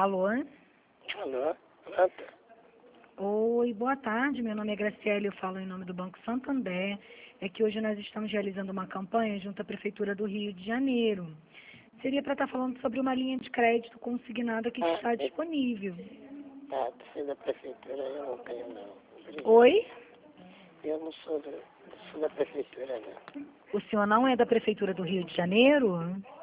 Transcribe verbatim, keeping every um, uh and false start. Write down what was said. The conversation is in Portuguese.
Alô? Alô? Pronto. Oi, boa tarde. Meu nome é Graciela e eu falo em nome do Banco Santander. É que hoje nós estamos realizando uma campanha junto à Prefeitura do Rio de Janeiro. Seria para estar falando sobre uma linha de crédito consignada que Ah, está é, disponível. tá, você da prefeitura eu não tenho não. Obrigado. Oi? Eu não sou, do, não sou da prefeitura não. O senhor não é da Prefeitura do Rio de Janeiro?